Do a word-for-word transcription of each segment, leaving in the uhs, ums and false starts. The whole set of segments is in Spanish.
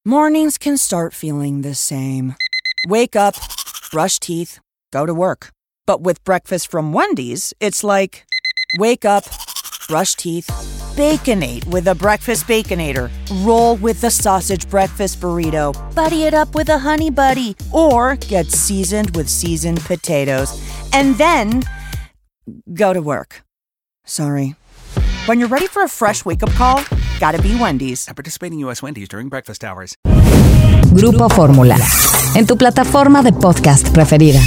Mornings can start feeling the same. Wake up, brush teeth, go to work. But with breakfast from Wendy's, it's like, wake up, brush teeth, Baconate with a breakfast Baconator. Roll with the sausage breakfast burrito. Buddy it up with a honey buddy. Or get seasoned with seasoned potatoes. And then, go to work. Sorry. When you're ready for a fresh wake-up call, gotta be Wendy's. At participating U S Wendy's during breakfast hours. Grupo Fórmula. En tu plataforma de podcast preferida.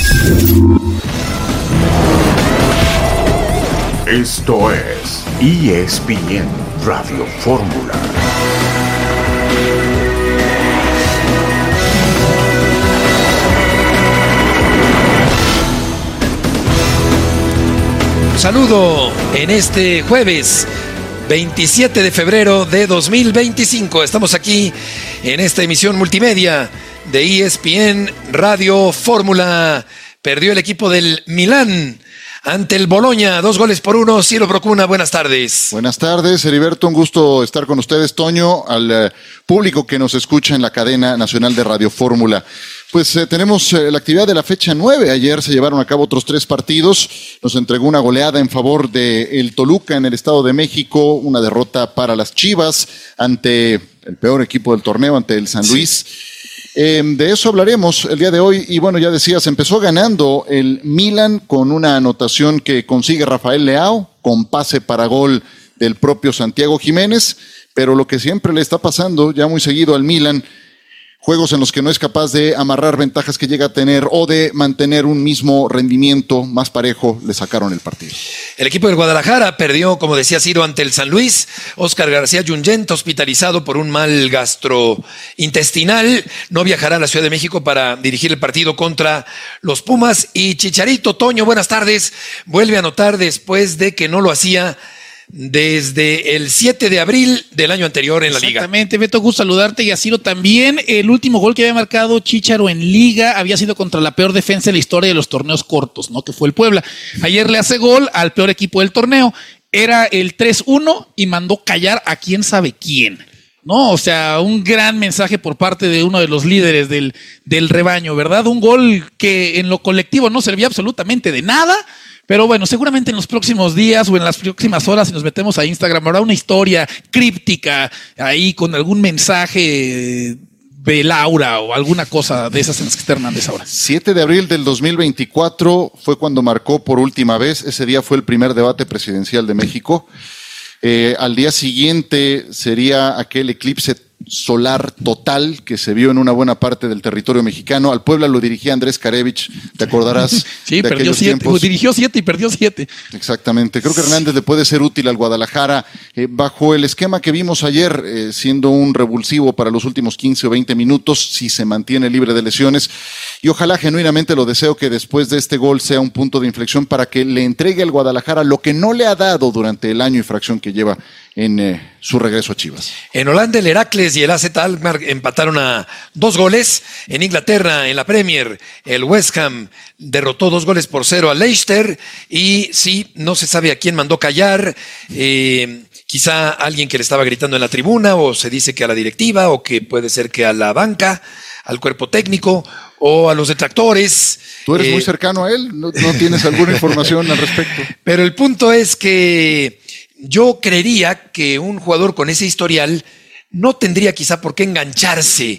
Esto es E S P N Radio Fórmula. Saludo en este jueves veintisiete de febrero de dos mil veinticinco. Estamos aquí en esta emisión multimedia de E S P N Radio Fórmula. Perdió el equipo del Milán ante el Bologna, dos goles por uno. Ciro Procuna, buenas tardes. Buenas tardes, Heriberto, un gusto estar con ustedes. Toño, al uh, público que nos escucha en la cadena nacional de Radio Fórmula. Pues eh, tenemos eh, la actividad de la fecha nueve. Ayer se llevaron a cabo otros tres partidos. Nos entregó una goleada en favor de el Toluca en el Estado de México, una derrota para las Chivas ante el peor equipo del torneo, ante el San Luis. Sí. Eh, de eso hablaremos el día de hoy. Y bueno, ya decías, empezó ganando el Milan con una anotación que consigue Rafael Leao, con pase para gol del propio Santiago Jiménez. Pero lo que siempre le está pasando ya muy seguido al Milan, juegos en los que no es capaz de amarrar ventajas que llega a tener o de mantener un mismo rendimiento más parejo, le sacaron el partido. El equipo del Guadalajara perdió, como decía Ciro, ante el San Luis. Óscar García Junyent, hospitalizado por un mal gastrointestinal, no viajará a la Ciudad de México para dirigir el partido contra los Pumas. Y Chicharito, Toño, buenas tardes, vuelve a anotar después de que no lo hacía desde el siete de abril del año anterior en la Liga. Exactamente, Beto, gusto saludarte y a Ciro también. El último gol que había marcado Chícharo en Liga había sido contra la peor defensa de la historia de los torneos cortos, ¿no? Que fue el Puebla. Ayer le hace gol al peor equipo del torneo. Era el tres uno y mandó callar a quién sabe quién, ¿no? O sea, un gran mensaje por parte de uno de los líderes del, del rebaño, ¿verdad? Un gol que en lo colectivo no servía absolutamente de nada. Pero bueno, seguramente en los próximos días o en las próximas horas, si nos metemos a Instagram, habrá una historia críptica ahí con algún mensaje de Laura o alguna cosa de esas en las que está Hernández ahora. siete de abril del dos mil veinticuatro fue cuando marcó por última vez. Ese día fue el primer debate presidencial de México. Eh, al día siguiente sería aquel eclipse solar total que se vio en una buena parte del territorio mexicano. Al Puebla lo dirigía Andrés Karevich, te acordarás. Sí, de perdió siete, tiempos. Dirigió siete y perdió siete. Exactamente, creo que Hernández le puede ser útil al Guadalajara eh, bajo el esquema que vimos ayer, eh, siendo un revulsivo para los últimos quince o veinte minutos, si se mantiene libre de lesiones. Y ojalá, genuinamente lo deseo, que después de este gol sea un punto de inflexión para que le entregue al Guadalajara lo que no le ha dado durante el año y fracción que lleva en eh, su regreso a Chivas. En Holanda el Heracles y el A Z Alkmaar empataron a dos goles. En Inglaterra, en la Premier, el West Ham derrotó dos goles por cero al Leicester. Y sí, no se sabe a quién mandó callar. Eh, quizá alguien que le estaba gritando en la tribuna, o se dice que a la directiva, o que puede ser que a la banca, al cuerpo técnico o a los detractores. ¿Tú eres eh, muy cercano a él? ¿No, no tienes alguna información al respecto? Pero el punto es que yo creería que un jugador con ese historial no tendría quizá por qué engancharse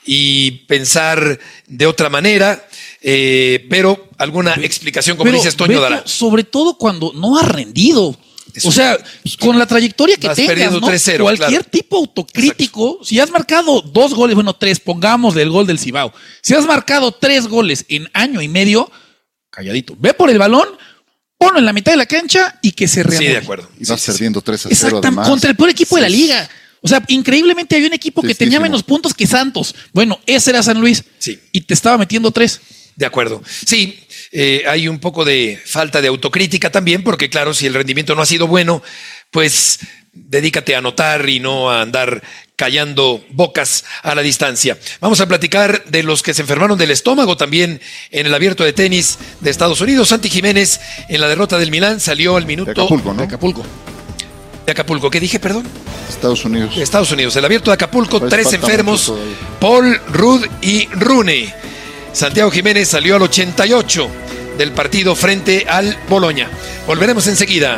y pensar de otra manera, eh, pero alguna explicación, como pero, dices, Toño, Beto, dará. Sobre todo cuando no ha rendido. O sea, con la trayectoria que Vas tengas, perdiendo ¿no? tres cero, Cualquier claro. tipo autocrítico, si has marcado dos goles, bueno, tres, pongamos del gol del Cibao. Si has marcado tres goles en año y medio, calladito, ve por el balón, ponlo en la mitad de la cancha y que se reanude. Sí, de acuerdo. Y vas sí, perdiendo tres a cero Exactamente, además. contra el peor equipo Sí. de la liga. O sea, increíblemente había un equipo que Tristísimo. tenía menos puntos que Santos. Bueno, ese era San Luis. Sí. Y te estaba metiendo tres. De acuerdo. Sí, eh, hay un poco de falta de autocrítica también, porque claro, si el rendimiento no ha sido bueno, pues dedícate a anotar y no a andar callando bocas a la distancia. Vamos a platicar de los que se enfermaron del estómago también en el abierto de tenis de Estados Unidos. Santi Jiménez, en la derrota del Milán, salió al minuto... De Acapulco, ¿no? De Acapulco. de Acapulco. ¿Qué dije, perdón? Estados Unidos. Estados Unidos. El abierto de Acapulco, Pues tres falta enfermos, mucho todavía. Paul, Rudd y Rooney. Santiago Jiménez salió al ochenta y ocho del partido frente al Boloña. Volveremos enseguida.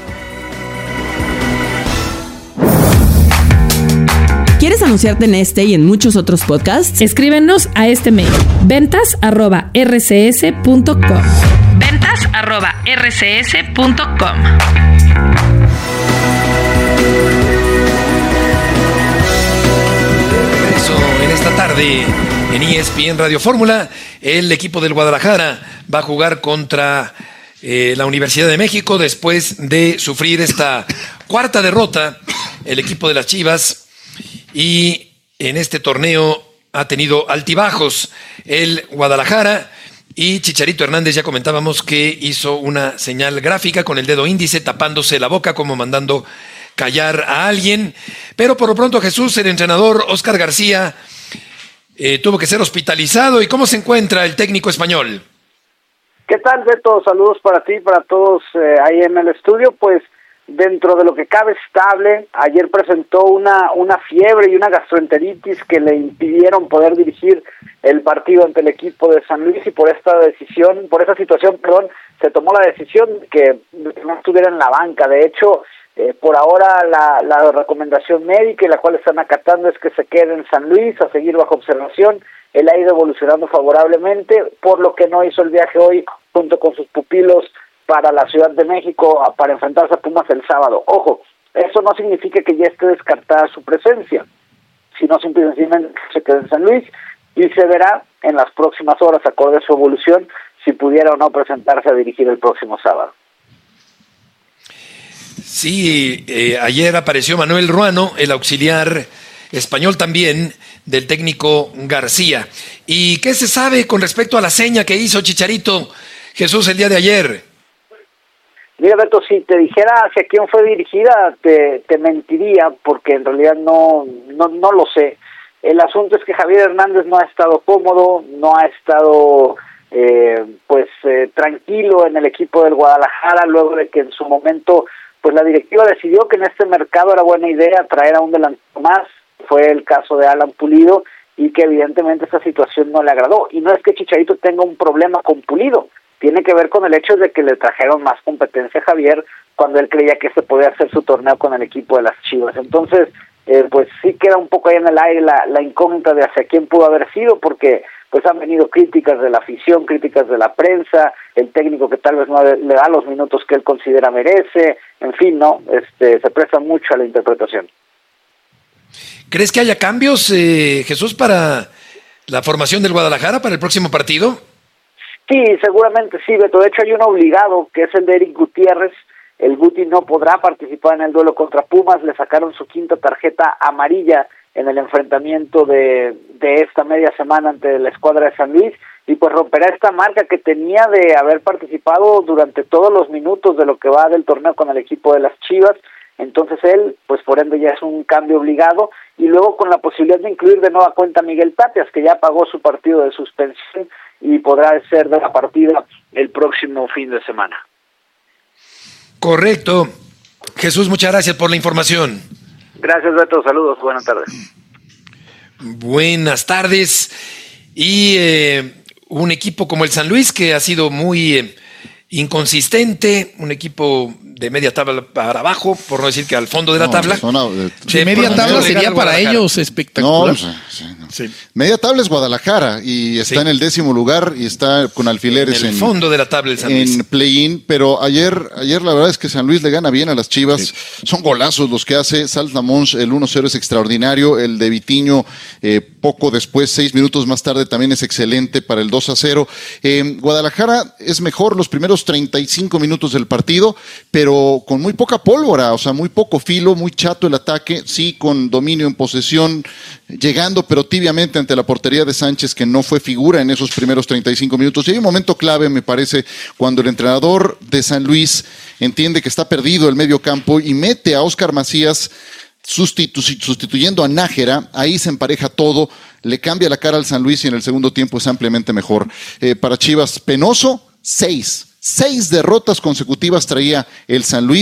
¿Quieres anunciarte en este y en muchos otros podcasts? Escríbenos a este mail: ventas arroba r c s punto com. ventas arroba r c s punto com. Eso en esta tarde en E S P N Radio Fórmula. El equipo del Guadalajara va a jugar contra eh, la Universidad de México después de sufrir esta cuarta derrota. El equipo de las Chivas, y en este torneo ha tenido altibajos el Guadalajara, y Chicharito Hernández, ya comentábamos que hizo una señal gráfica con el dedo índice tapándose la boca como mandando callar a alguien, pero por lo pronto Jesús, el entrenador Óscar García, eh, tuvo que ser hospitalizado. ¿Y cómo se encuentra el técnico español? ¿Qué tal, Beto? Saludos para ti, para todos eh, ahí en el estudio. Pues dentro de lo que cabe estable, ayer presentó una, una fiebre y una gastroenteritis que le impidieron poder dirigir el partido ante el equipo de San Luis, y por esta decisión, por esa situación, perdón, se tomó la decisión de que no estuviera en la banca. De hecho, eh, por ahora la, la recomendación médica y la cual están acatando es que se quede en San Luis a seguir bajo observación. Él ha ido evolucionando favorablemente, por lo que no hizo el viaje hoy junto con sus pupilos para la Ciudad de México para enfrentarse a Pumas el sábado. Ojo, eso no significa que ya esté descartada su presencia, sino simplemente se quede en San Luis y se verá en las próximas horas, acorde a su evolución, si pudiera o no presentarse a dirigir el próximo sábado. Sí, eh, ayer apareció Manuel Ruano, el auxiliar español también del técnico García. ¿Y qué se sabe con respecto a la seña que hizo Chicharito, Jesús, el día de ayer? Mira, Beto, si te dijera hacia quién fue dirigida, te, te mentiría, porque en realidad no, no, no lo sé. El asunto es que Javier Hernández no ha estado cómodo, no ha estado eh, pues eh, tranquilo en el equipo del Guadalajara, luego de que en su momento pues la directiva decidió que en este mercado era buena idea traer a un delantero más. Fue el caso de Alan Pulido, y que evidentemente esta situación no le agradó. Y no es que Chicharito tenga un problema con Pulido, tiene que ver con el hecho de que le trajeron más competencia a Javier cuando él creía que este podía hacer su torneo con el equipo de las Chivas. Entonces, eh, pues sí queda un poco ahí en el aire la, la incógnita de hacia quién pudo haber sido, porque pues han venido críticas de la afición, críticas de la prensa, el técnico que tal vez no le da los minutos que él considera merece, en fin, no, este, se presta mucho a la interpretación. ¿Crees que haya cambios, eh, Jesús, para la formación del Guadalajara para el próximo partido? Sí, seguramente sí, Beto. De hecho, hay un obligado, que es el de Eric Gutiérrez. El Guti no podrá participar en el duelo contra Pumas. Le sacaron su quinta tarjeta amarilla en el enfrentamiento de, de esta media semana ante la escuadra de San Luis, y pues romperá esta marca que tenía de haber participado durante todos los minutos de lo que va del torneo con el equipo de las Chivas. Entonces él, pues por ende ya es un cambio obligado, y luego con la posibilidad de incluir de nueva cuenta a Miguel Tapias, que ya pagó su partido de suspensión y podrá ser de la partida el próximo fin de semana. Correcto. Jesús, muchas gracias por la información. Gracias, Beto. Saludos. Buenas tardes. Buenas tardes. Y eh, un equipo como el San Luis, que ha sido muy eh, inconsistente, un equipo de media tabla para abajo, por no decir que al fondo de la No, tabla. zona de- Sí, media tabla sería para ellos espectacular. No, sí, sí, no. Sí. Media tabla es Guadalajara y está Sí. en el décimo lugar y está con alfileres En el en, fondo de la tabla el San Luis. en play-in, pero ayer, ayer la verdad es que San Luis le gana bien a las Chivas. Son golazos los que hace. Saltamons, el uno cero es extraordinario. El de Vitiño, eh, poco después, seis minutos más tarde, también es excelente para el dos a cero. Eh, Guadalajara es mejor los primeros treinta y cinco minutos del partido, pero con muy poca pólvora, o sea, muy poco filo, muy chato el ataque, sí, con dominio en posesión, llegando pero tibiamente ante la portería de Sánchez, que no fue figura en esos primeros treinta y cinco minutos. Y hay un momento clave, me parece, cuando el entrenador de San Luis entiende que está perdido el medio campo y mete a Óscar Macías sustitu- sustituyendo a Nájera. Ahí se empareja todo, le cambia la cara al San Luis y en el segundo tiempo es ampliamente mejor. Eh, para Chivas, penoso, seis. Seis derrotas consecutivas traía el San Luis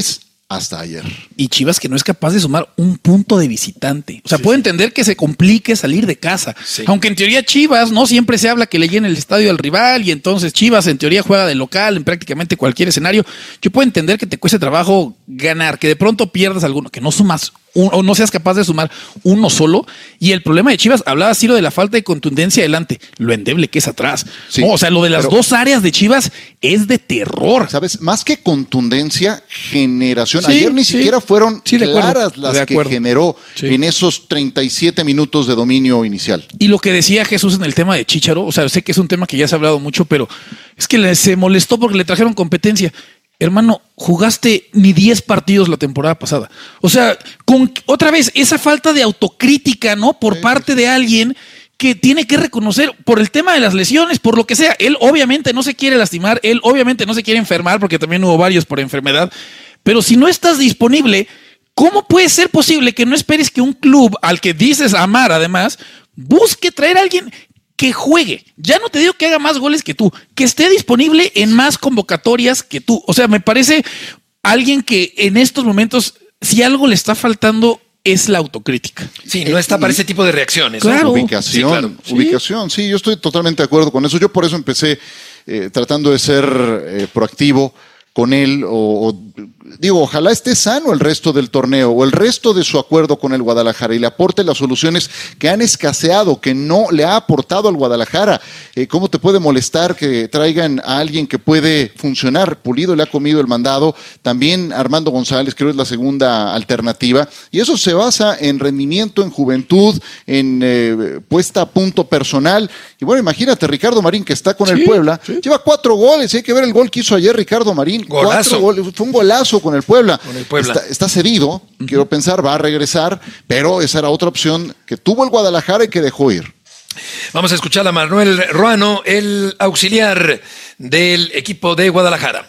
hasta ayer. Y Chivas que no es capaz de sumar un punto de visitante. O sea, sí, puedo sí. entender que se complique salir de casa. Sí. Aunque en teoría Chivas, no siempre se habla que le llene el estadio al rival y entonces Chivas en teoría juega de local en prácticamente cualquier escenario. Yo puedo entender que te cueste trabajo ganar, que de pronto pierdas alguno, que no sumas un, o no seas capaz de sumar uno solo. Y el problema de Chivas, hablaba Ciro de la falta de contundencia adelante, lo endeble que es atrás. Sí, no, o sea, lo de las pero, dos áreas de Chivas es de terror. ¿Sabes? Más que contundencia, generación. Sí, Ayer ni sí. siquiera fueron sí, claras las que generó sí. en esos treinta y siete minutos de dominio inicial. Y lo que decía Jesús en el tema de Chícharo, o sea, sé que es un tema que ya se ha hablado mucho, pero es que le, se molestó porque le trajeron competencia. Hermano, jugaste ni diez partidos la temporada pasada. O sea, con otra vez esa falta de autocrítica, ¿no? Por sí. parte de alguien que tiene que reconocer por el tema de las lesiones, por lo que sea. Él obviamente no se quiere lastimar, él obviamente no se quiere enfermar porque también hubo varios por enfermedad. Pero si no estás disponible, ¿cómo puede ser posible que no esperes que un club al que dices amar además busque traer a alguien que juegue? Ya no te digo que haga más goles que tú, que esté disponible en más convocatorias que tú. O sea, me parece alguien que en estos momentos, si algo le está faltando, es la autocrítica. Sí, no está para ese tipo de reacciones. Claro. ¿no? Ubicación, sí, claro. ubicación. Sí. sí, yo estoy totalmente de acuerdo con eso. Yo por eso empecé eh, tratando de ser eh, proactivo con él, o, o digo, ojalá esté sano el resto del torneo o el resto de su acuerdo con el Guadalajara y le aporte las soluciones que han escaseado, que no le ha aportado al Guadalajara. Eh, ¿Cómo te puede molestar que traigan a alguien que puede funcionar? Pulido le ha comido el mandado, también Armando González creo es la segunda alternativa, y eso se basa en rendimiento, en juventud, en eh, puesta a punto personal. Y bueno, imagínate, Ricardo Marín, que está con sí, el Puebla, sí. lleva cuatro goles, hay que ver el gol que hizo ayer Ricardo Marín. Golazo. Cuatro goles, fue un golazo con el Puebla. Con el Puebla. Está, está cedido, uh-huh. quiero pensar, va a regresar, pero esa era otra opción que tuvo el Guadalajara y que dejó ir. Vamos a escuchar a Manuel Ruano, el auxiliar del equipo de Guadalajara.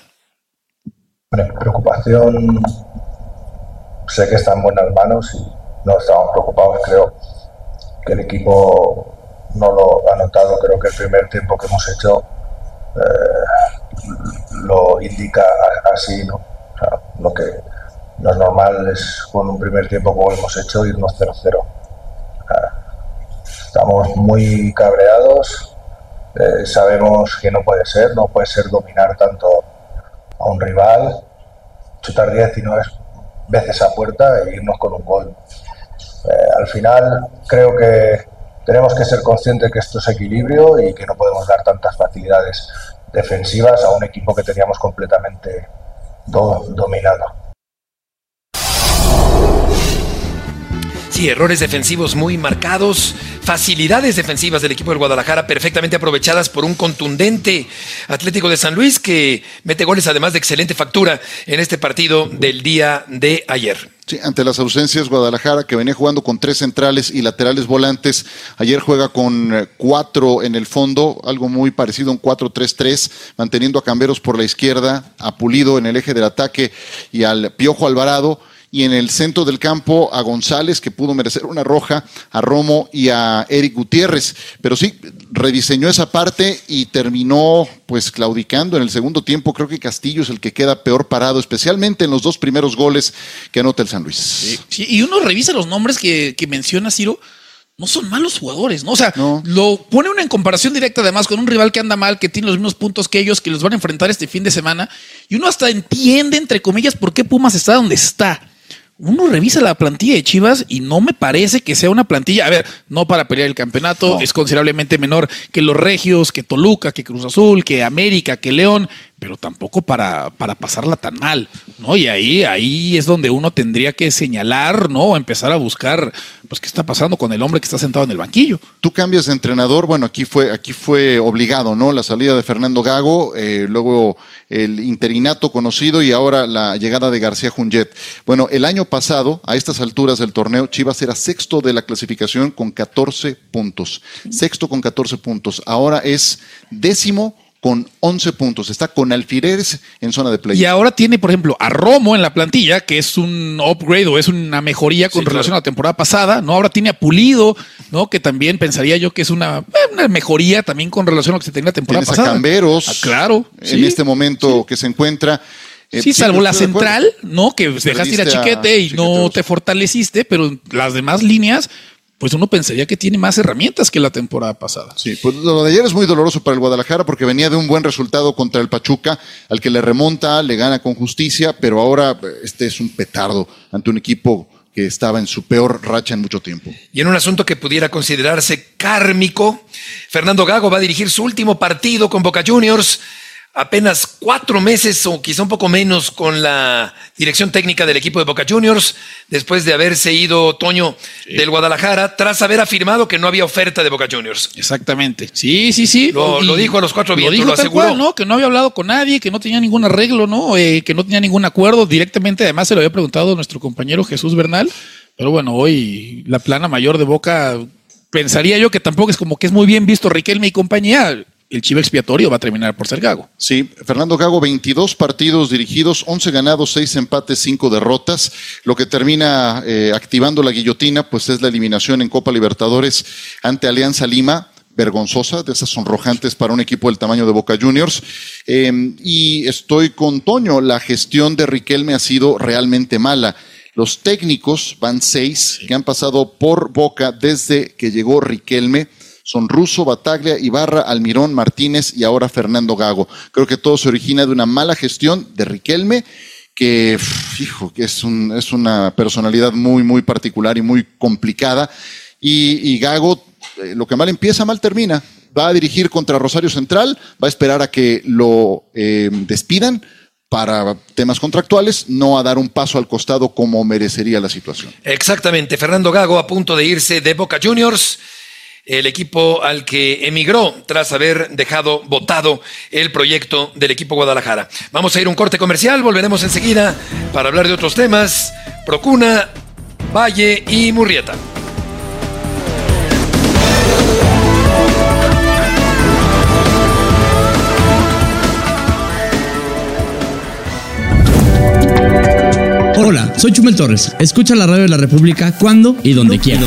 Preocupación, sé que está en buenas manos y no estamos preocupados, creo que el equipo no lo ha notado, creo que el primer tiempo que hemos hecho eh, lo indica así, ¿no? O sea, lo que no es normal es con un primer tiempo como hemos hecho irnos cero cero. Estamos muy cabreados, eh, sabemos que no puede ser, no puede ser dominar tanto a un rival, chutar diez y nueve veces a puerta e irnos con un gol. Eh, al final creo que tenemos que ser conscientes que esto es equilibrio y que no podemos dar tantas facilidades defensivas a un equipo que teníamos completamente do- dominado. Sí, errores defensivos muy marcados, facilidades defensivas del equipo del Guadalajara perfectamente aprovechadas por un contundente Atlético de San Luis que mete goles además de excelente factura en este partido del día de ayer. Sí, ante las ausencias, Guadalajara, que venía jugando con tres centrales y laterales volantes, ayer juega con cuatro en el fondo, algo muy parecido a un cuatro tres tres, manteniendo a Camberos por la izquierda, a Pulido en el eje del ataque y al Piojo Alvarado, y en el centro del campo a González, que pudo merecer una roja, a Romo y a Eric Gutiérrez. Pero sí, rediseñó esa parte y terminó pues claudicando en el segundo tiempo. Creo que Castillo es el que queda peor parado, especialmente en los dos primeros goles que anota el San Luis. Sí, sí, y uno revisa los nombres que, que menciona Ciro. No son malos jugadores, ¿no? O sea, no. Lo pone uno en comparación directa además con un rival que anda mal, que tiene los mismos puntos que ellos, que los van a enfrentar este fin de semana. Y uno hasta entiende, entre comillas, por qué Pumas está donde está. Uno revisa la plantilla de Chivas y no me parece que sea una plantilla, a ver, no para pelear el campeonato, no. Es considerablemente menor que los Regios, que Toluca, que Cruz Azul, que América, que León, pero tampoco para, para pasarla tan mal, ¿no? Y ahí, ahí es donde uno tendría que señalar, ¿no? O empezar a buscar, pues, qué está pasando con el hombre que está sentado en el banquillo. Tú cambias de entrenador, bueno, aquí fue, aquí fue obligado, ¿no? La salida de Fernando Gago, eh, luego el interinato conocido y ahora la llegada de García Junget. Bueno, el año pasado, a estas alturas del torneo, Chivas era sexto de la clasificación con catorce puntos. Sexto con catorce puntos. Ahora es décimo con once puntos, está con alfileres en zona de play. Y ahora tiene, por ejemplo, a Romo en la plantilla, que es un upgrade o es una mejoría con sí, relación claro. a la temporada pasada, ¿no? Ahora tiene a Pulido, ¿no? Que también pensaría yo que es una, una mejoría también con relación a lo que se tenía la temporada Tienes pasada. A Camberos, ah, claro, en sí, este momento sí. que se encuentra. Sí, eh, salvo sí, la central, ¿no? Que dejaste ir a Chiquete y no te fortaleciste, pero las demás líneas, pues uno pensaría que tiene más herramientas que la temporada pasada. Sí, pues lo de ayer es muy doloroso para el Guadalajara porque venía de un buen resultado contra el Pachuca, al que le remonta, le gana con justicia, pero ahora este es un petardo ante un equipo que estaba en su peor racha en mucho tiempo. Y en un asunto que pudiera considerarse kármico, Fernando Gago va a dirigir su último partido con Boca Juniors. Apenas cuatro meses o quizá un poco menos con la dirección técnica del equipo de Boca Juniors, después de haberse ido Toño sí. del Guadalajara, tras haber afirmado que no había oferta de Boca Juniors. Exactamente. Sí, sí, sí. Lo, lo dijo a los cuatro vientos, lo, lo aseguró. Cual, ¿no? Que no había hablado con nadie, que no tenía ningún arreglo, ¿no? Eh, que no tenía ningún acuerdo. Directamente, además, se lo había preguntado nuestro compañero Jesús Bernal. Pero bueno, hoy la plana mayor de Boca, pensaría yo que tampoco es como que es muy bien visto Riquelme y compañía. El chivo expiatorio va a terminar por ser Gago. Sí, Fernando Gago, veintidós partidos dirigidos, once ganados, seis empates, cinco derrotas. Lo que termina eh, activando la guillotina, pues es la eliminación en Copa Libertadores ante Alianza Lima, vergonzosa, de esas sonrojantes para un equipo del tamaño de Boca Juniors. Eh, y estoy con Toño, la gestión de Riquelme ha sido realmente mala. Los técnicos van seis sí. que han pasado por Boca desde que llegó Riquelme. Son Russo, Bataglia, Ibarra, Almirón, Martínez y ahora Fernando Gago. Creo que todo se origina de una mala gestión de Riquelme, que, fijo, que es, un, es una personalidad muy, muy particular y muy complicada. Y, y Gago, eh, lo que mal empieza, mal termina. Va a dirigir contra Rosario Central, va a esperar a que lo eh, despidan para temas contractuales, no a dar un paso al costado como merecería la situación. Exactamente, Fernando Gago a punto de irse de Boca Juniors, el equipo al que emigró tras haber dejado votado el proyecto del equipo Guadalajara. Vamos a ir a un corte comercial, volveremos enseguida para hablar de otros temas. Procuna, Valle y Murrieta. Hola, soy Chumel Torres. Escucha la radio de la República cuando y donde quieras.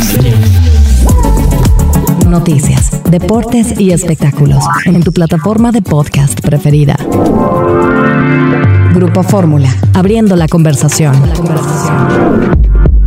Noticias, deportes y espectáculos en tu plataforma de podcast preferida. Grupo Fórmula, abriendo la conversación. La conversación.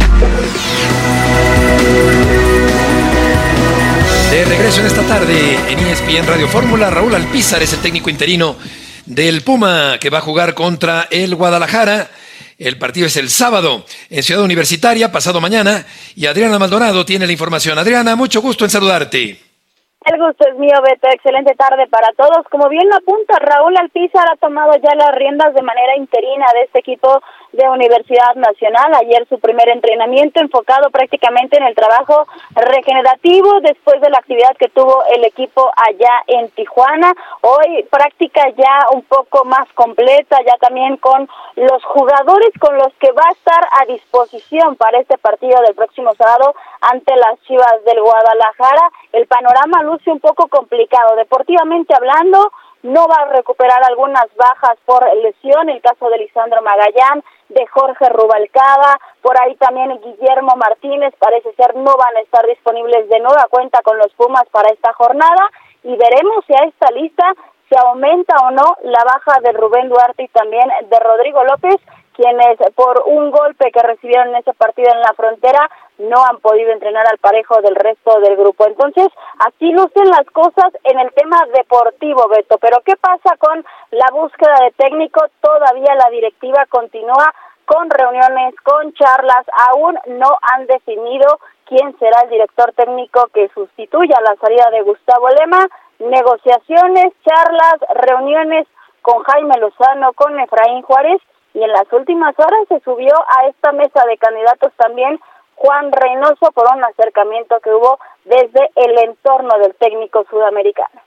De regreso en esta tarde en E S P N Radio Fórmula, Raúl Alpizar es el técnico interino del Puma que va a jugar contra el Guadalajara. El partido es el sábado en Ciudad Universitaria, pasado mañana, y Adriana Maldonado tiene la información. Adriana, mucho gusto en saludarte. El gusto es mío, Beto. Excelente tarde para todos. Como bien lo apunta, Raúl Alpizar ha tomado ya las riendas de manera interina de este equipo de Universidad Nacional. Ayer su primer entrenamiento enfocado prácticamente en el trabajo regenerativo después de la actividad que tuvo el equipo allá en Tijuana. Hoy práctica ya un poco más completa, ya también con los jugadores con los que va a estar a disposición para este partido del próximo sábado ante las Chivas del Guadalajara. El panorama luce un poco complicado. Deportivamente hablando, no va a recuperar algunas bajas por lesión, el caso de Lisandro Magallán, de Jorge Rubalcaba, por ahí también Guillermo Martínez, parece ser no van a estar disponibles de nueva cuenta con los Pumas para esta jornada, y veremos si a esta lista se aumenta o no la baja de Rubén Duarte y también de Rodrigo López, quienes por un golpe que recibieron en ese partido en la frontera no han podido entrenar al parejo del resto del grupo. Entonces, así lucen las cosas en el tema deportivo, Beto. Pero ¿qué pasa con la búsqueda de técnico? Todavía la directiva continúa con reuniones, con charlas, aún no han definido quién será el director técnico que sustituya la salida de Gustavo Lema. Negociaciones, charlas, reuniones con Jaime Lozano, con Efraín Juárez, y en las últimas horas se subió a esta mesa de candidatos también Juan Reynoso por un acercamiento que hubo desde el entorno del técnico sudamericano.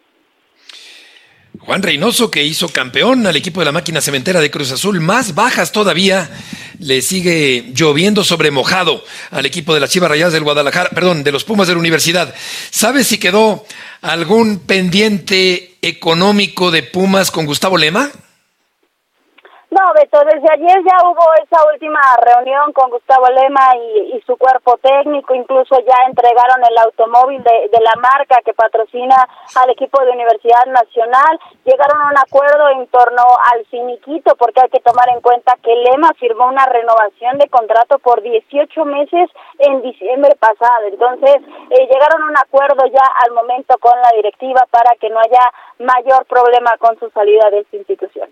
Juan Reynoso, que hizo campeón al equipo de la máquina cementera de Cruz Azul, más bajas todavía, le sigue lloviendo sobre mojado al equipo de las Chivas Rayadas del Guadalajara, perdón, de los Pumas de la Universidad. ¿Sabes si quedó algún pendiente económico de Pumas con Gustavo Lema? No, Beto, desde ayer ya hubo esa última reunión con Gustavo Lema y, y su cuerpo técnico, incluso ya entregaron el automóvil de, de la marca que patrocina al equipo de Universidad Nacional, llegaron a un acuerdo en torno al finiquito, porque hay que tomar en cuenta que Lema firmó una renovación de contrato por dieciocho meses en diciembre pasado, entonces eh, llegaron a un acuerdo ya al momento con la directiva para que no haya mayor problema con su salida de esta institución.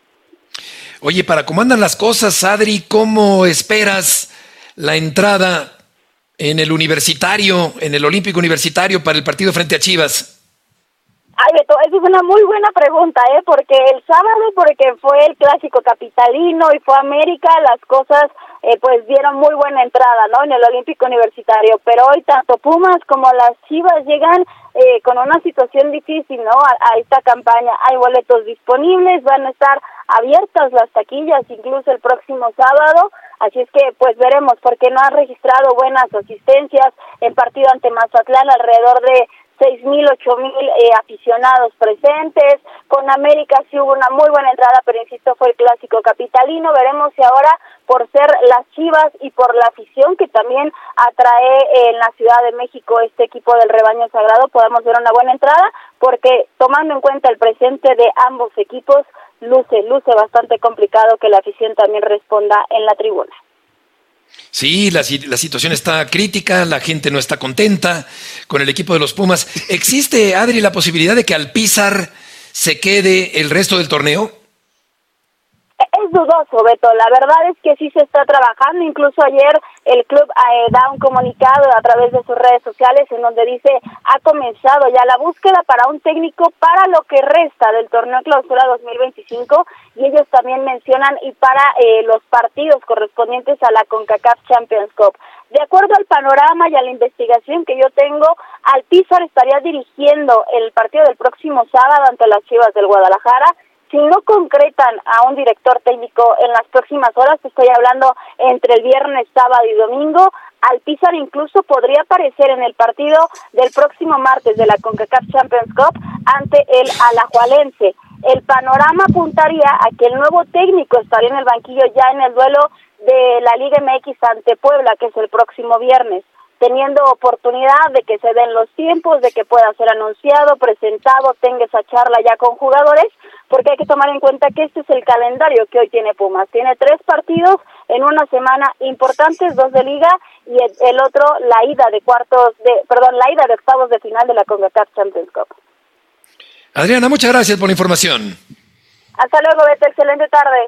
Oye, para cómo andan las cosas, Adri, ¿cómo esperas la entrada en el universitario, en el Olímpico Universitario para el partido frente a Chivas? Ay, Beto, esa es una muy buena pregunta, ¿eh? Porque el sábado, porque fue el clásico capitalino y fue América, las cosas eh, pues dieron muy buena entrada, ¿no? En el Olímpico Universitario, pero hoy tanto Pumas como las Chivas llegan eh, con una situación difícil, ¿no? A, a esta campaña hay boletos disponibles, van a estar abiertas las taquillas incluso el próximo sábado, así es que pues veremos, porque no han registrado buenas asistencias en partido ante Mazatlán, alrededor de seis mil, ocho mil eh, aficionados presentes. Con América sí hubo una muy buena entrada, pero insisto, fue el clásico capitalino. Veremos si ahora, por ser las Chivas y por la afición que también atrae eh, en la Ciudad de México este equipo del Rebaño Sagrado, podemos ver una buena entrada, porque tomando en cuenta el presente de ambos equipos, luce, luce bastante complicado que la afición también responda en la tribuna. Sí, la, la situación está crítica, la gente no está contenta con el equipo de los Pumas. ¿Existe, Adri, la posibilidad de que Alpizar se quede el resto del torneo? Es dudoso, Beto. La verdad es que sí se está trabajando. Incluso ayer el club eh, da un comunicado a través de sus redes sociales en donde dice ha comenzado ya la búsqueda para un técnico para lo que resta del torneo Clausura dos mil veinticinco, y ellos también mencionan y para eh, los partidos correspondientes a la CONCACAF Champions Cup. De acuerdo al panorama y a la investigación que yo tengo, Alpizar estaría dirigiendo el partido del próximo sábado ante las Chivas del Guadalajara. Si no concretan a un director técnico en las próximas horas, estoy hablando entre el viernes, sábado y domingo, Alpizar incluso podría aparecer en el partido del próximo martes de la CONCACAF Champions Cup ante el Alajuelense. El panorama apuntaría a que el nuevo técnico estaría en el banquillo ya en el duelo de la Liga M X ante Puebla, que es el próximo viernes, teniendo oportunidad de que se den los tiempos, de que pueda ser anunciado, presentado, tenga esa charla ya con jugadores, porque hay que tomar en cuenta que este es el calendario que hoy tiene Pumas. Tiene tres partidos en una semana importantes, dos de liga y el, el otro la ida de cuartos de, perdón, la ida de octavos de final de la CONCACAF Champions Cup. Adriana, muchas gracias por la información. Hasta luego, Beto, excelente tarde.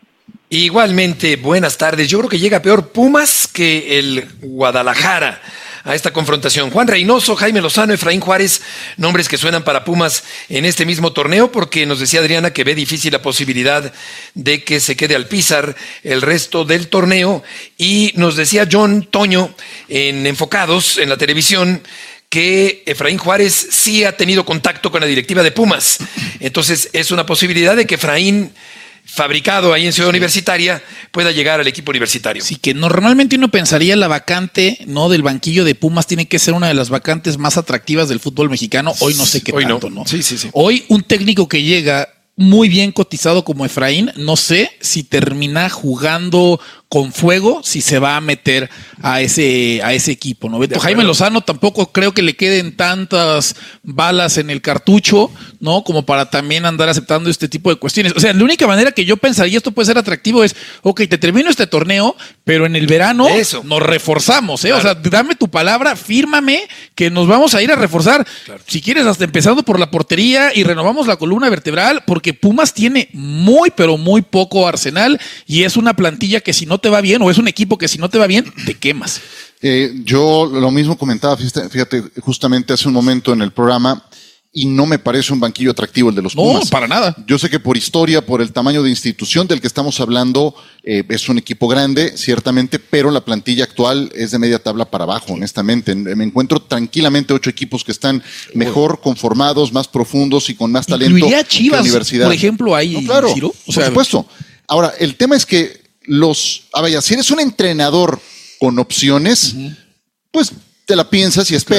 Igualmente, buenas tardes. Yo creo que llega peor Pumas que el Guadalajara a esta confrontación. Juan Reynoso, Jaime Lozano, Efraín Juárez, nombres que suenan para Pumas en este mismo torneo, porque nos decía Adriana que ve difícil la posibilidad de que se quede Alpizar el resto del torneo, y nos decía John Toño en Enfocados, en la televisión, que Efraín Juárez sí ha tenido contacto con la directiva de Pumas. Entonces es una posibilidad de que Efraín, fabricado ahí en Ciudad Universitaria, pueda llegar al equipo universitario. Sí, que normalmente uno pensaría la vacante, ¿no?, del banquillo de Pumas tiene que ser una de las vacantes más atractivas del fútbol mexicano. Hoy no sé qué Hoy tanto, no. ¿no? Sí, sí, sí. Hoy un técnico que llega muy bien cotizado como Efraín, no sé si termina jugando con fuego, si se va a meter a ese, a ese equipo, ¿no? Beto, Jaime Lozano tampoco creo que le queden tantas balas en el cartucho, ¿no?, como para también andar aceptando este tipo de cuestiones. O sea, la única manera que yo pensaría esto puede ser atractivo es, ok, te termino este torneo, pero en el verano Eso. nos reforzamos, ¿eh? Claro. O sea, dame tu palabra, fírmame que nos vamos a ir a reforzar. Claro. Si quieres, hasta empezando por la portería y renovamos la columna vertebral, porque Pumas tiene muy, pero muy poco arsenal y es una plantilla que si no te va bien, o es un equipo que si no te va bien, te quemas. Eh, yo lo mismo comentaba, fíjate, fíjate, justamente hace un momento en el programa, y no me parece un banquillo atractivo el de los Pumas. No, para nada. Yo sé que por historia, por el tamaño de institución del que estamos hablando, eh, es un equipo grande, ciertamente, pero la plantilla actual es de media tabla para abajo, honestamente. Me encuentro tranquilamente ocho equipos que están mejor conformados, más profundos y con más talento. ¿Incluiría Chivas, que universidad. por ejemplo, ahí, no, claro, Ciro? O por sea, supuesto. Ahora, el tema es que los, a ver, si eres un entrenador con opciones, uh-huh. pues te la piensas y esperas. Claro.